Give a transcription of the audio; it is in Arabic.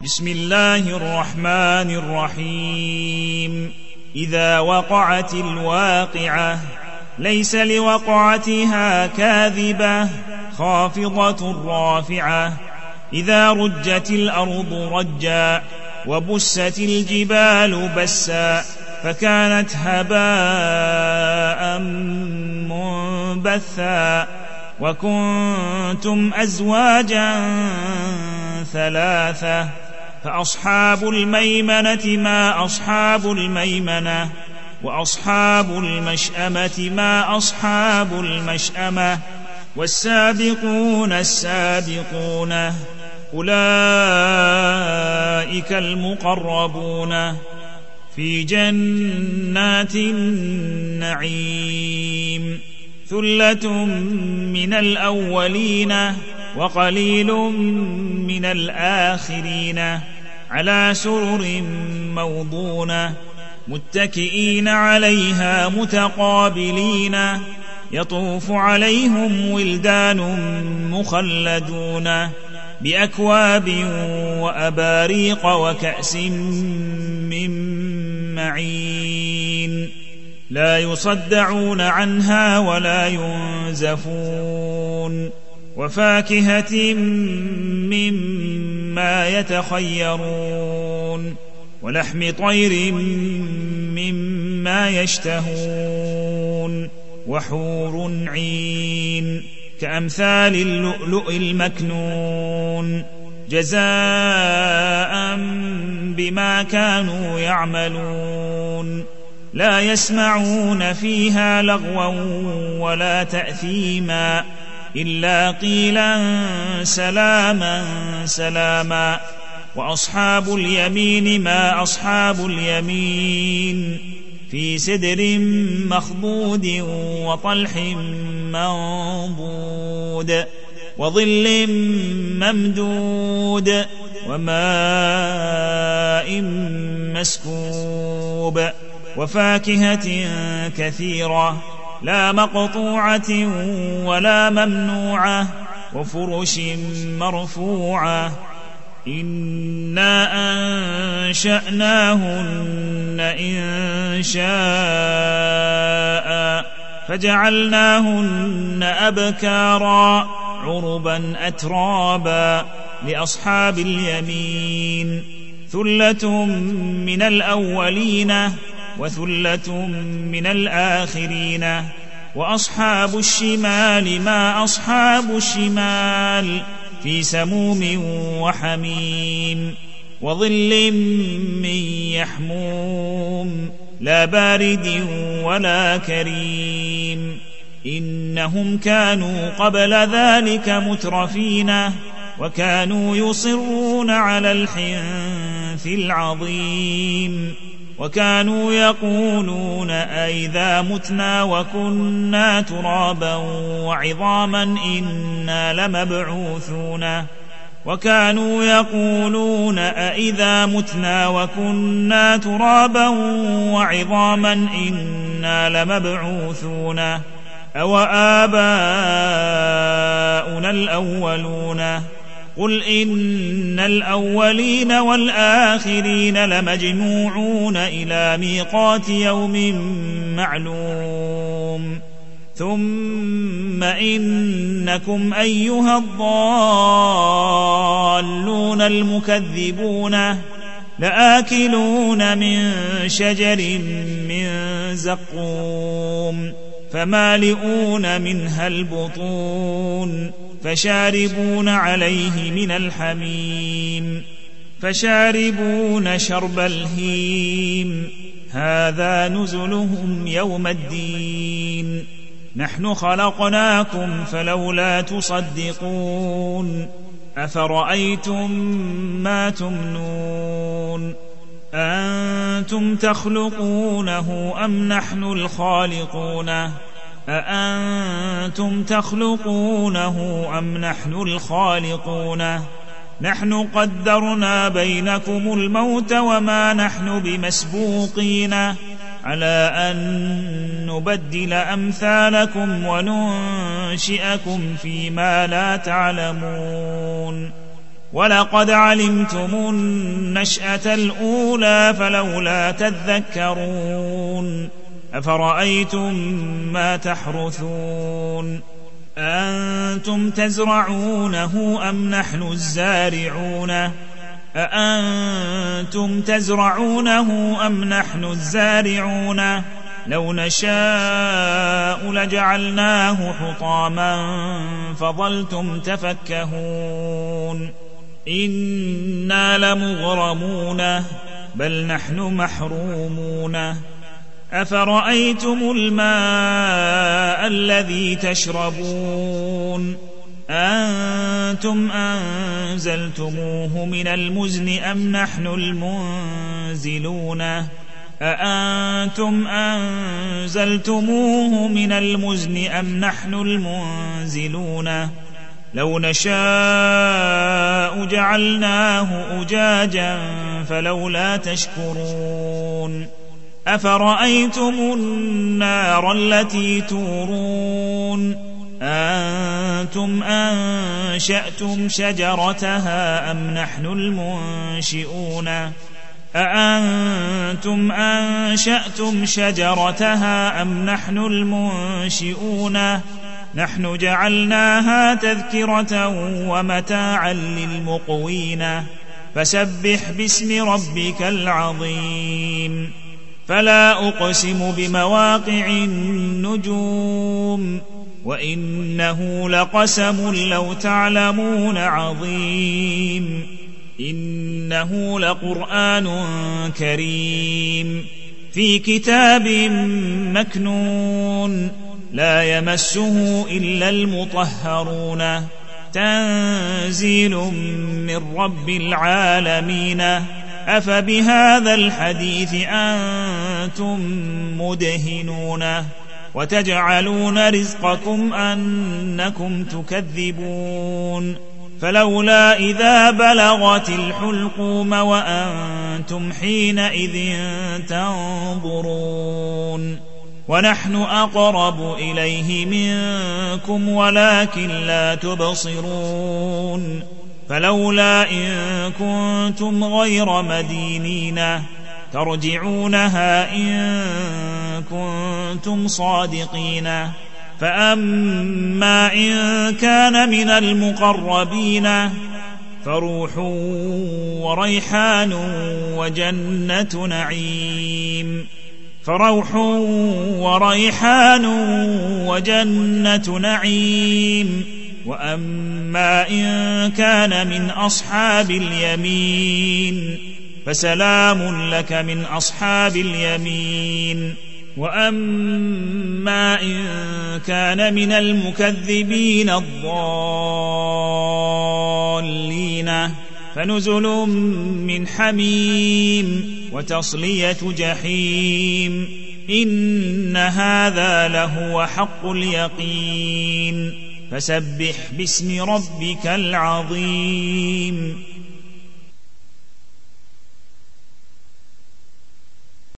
بسم الله الرحمن الرحيم. إذا وقعت الواقعة ليس لوقعتها كاذبة خافضة رافعة. إذا رجت الأرض رجا وبست الجبال بسا فكانت هباء منبثا. وكنتم أزواجا ثلاثة فأصحاب الميمنة ما أصحاب الميمنة وأصحاب المشأمة ما أصحاب المشأمة والسابقون السابقون أولئك المقربون في جنات النعيم. ثلة من الأولين وقليل من الآخرين على سرر موضونة متكئين عليها متقابلين يطوف عليهم ولدان مخلدون بأكواب وأباريق وكأس من معين لا يصدعون عنها ولا ينزفون. وفاكهة مما يتخيرون ولحم طير مما يشتهون وحور عين كأمثال اللؤلؤ المكنون جزاء بما كانوا يعملون. لا يسمعون فيها لغوا ولا تأثيما إلا قيلا سلاما سلاما. وأصحاب اليمين ما أصحاب اليمين في سدر مخضود وطلح منضود وظل ممدود وماء مسكوب وفاكهة كثيرة لا مقطوعة ولا ممنوعة وفرش مرفوعة. إنا أنشأناهن إن شاء فجعلناهن أبكارا عربا أترابا لأصحاب اليمين. ثلة من الأولين وثلة من الآخرين. وأصحاب الشمال ما أصحاب الشمال في سموم وحميم وظل من يحموم لا بارد ولا كريم. إنهم كانوا قبل ذلك مترفين وكانوا يصرون على الحنث العظيم وكانوا يقولون أئذا متنا وكنا ترابا وعظاما إنا لمبعوثون. وكانوا يقولون أئذا متنا وكنا ترابا وعظاما إنا لمبعوثون أو آباؤنا الأولون. قل إن الأولين والآخرين لمجموعون إلى ميقات يوم معلوم. ثم إنكم أيها الضالون المكذبون لآكلون من شجر من زقوم فمالئون منها البطون فشاربون عليه من الحميم فشاربون شرب الهيم هذا نزلهم يوم الدين. نحن خلقناكم فلولا تصدقون. أفرأيتم ما تمنون أأنتم تخلقونه أم نحن الخالقون أأنتم تخلقونه أم نحن الخالقون. نحن قدرنا بينكم الموت وما نحن بمسبوقين على أن نبدل أمثالكم وننشئكم فيما لا تعلمون ولقد علمتم النشأة الأولى فلولا تذكرون أفرأيتم ما تحرثون أأنتم تزرعونه أم نحن الزارعون أأنتم تزرعونه أم نحن الزارعون لو نشاء لجعلناه حطاما فظلتم تفكهون إنا لمغرمون بل نحن محرومون أفرأيتم الماء الذي تشربون أنتم أنزلتموه من المزن أم نحن المنزلون أأنتم أنزلتموه من المزن أم نحن المنزلون لو نشاء جعلناه أجاجا فلولا تشكرون أفرأيتم النار التي تورون أنتم أنشأتم شجرتها أم نحن المنشئون أأنتم أنشأتم شجرتها أم نحن المنشئون نحن جعلناها تذكرة ومتاعا للمقوين فسبح باسم ربك العظيم فلا أقسم بمواقع النجوم وإنه لقسم لو تعلمون عظيم إنه لقرآن كريم في كتاب مكنون لا يمسه إلا المطهرون تنزيل من رب العالمين أفبهذا الحديث أنتم مدهنون وتجعلون رزقكم أنكم تكذبون فلولا إذا بلغت الحلقوم وأنتم حينئذ تنظرون ونحن أقرب إليه منكم ولكن لا تبصرون فلولا إن كنتم غير مدينين ترجعونها إن كنتم صادقين فأما إن كان من المقربين فروح وريحان وجنة نعيم فروح وريحان وجنة نعيم وأما إن كان من أصحاب اليمين فسلام لك من أصحاب اليمين وأما إن كان من المكذبين الضالين فنزل من حميم وتصلية جحيم إن هذا لهو حق اليقين فسبح باسم ربك العظيم